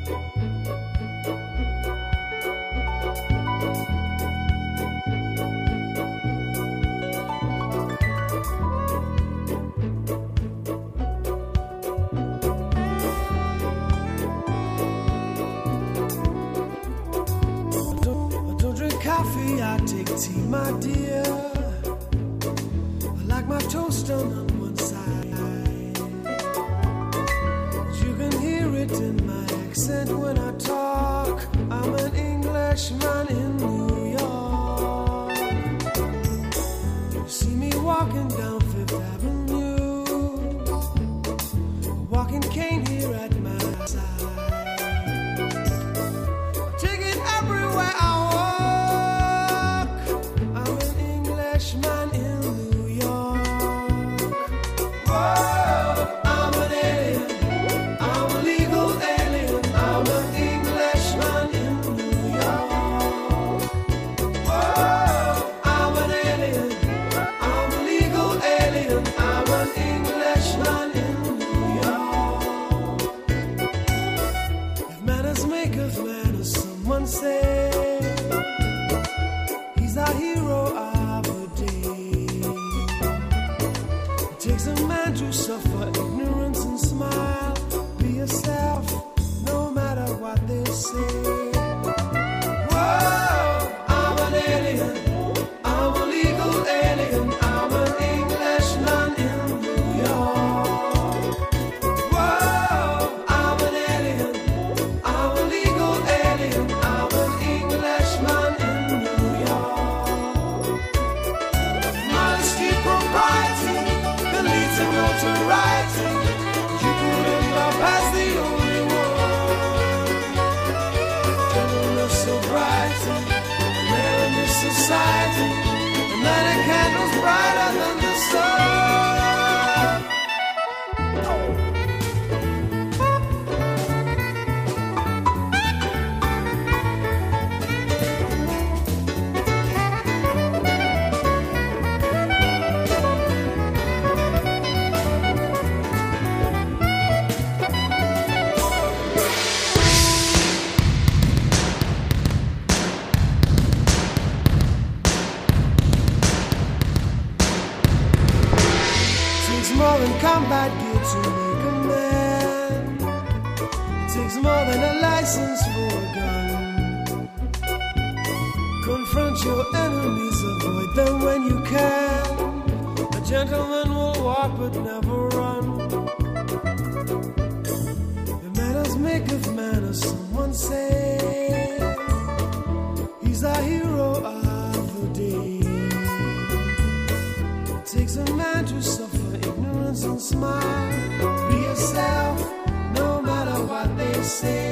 I take tea, my dear. I like my toast on one side. You can hear it in my accent when I talk. I'm an Englishman in New York. You see me walking down Fifth Avenue, a walking cane here at my side. Take it everywhere I man in New York. Whoa, I'm an alien. I'm a legal alien. I'm an Englishman in New York. Whoa, I'm an alien. I'm a legal alien. I'm an Englishman in New York. If manners make of manners, someone say he's our hero. Takes a man to suffer ignorance and smile. Be yourself, no matter what they say. Whoa, I'm an alien. I'm a legal alien. I'm an Englishman in New York. Whoa, I'm an alien. I'm a legal alien. I'm an Englishman in New York. Modesty, propriety, notoriety, you couldn't love as the only one. Gentleness, sobriety, rare in this society, and light a candles brighter than the sun. More than combat gear to make a man. It takes more than a license for a gun. Confront your enemies, avoid them when you can. A gentleman will walk but never run. The manners make of manners, someone say. He's our hero of the day. It takes a man to suffer ignorance and smile. Be yourself, no matter what they say.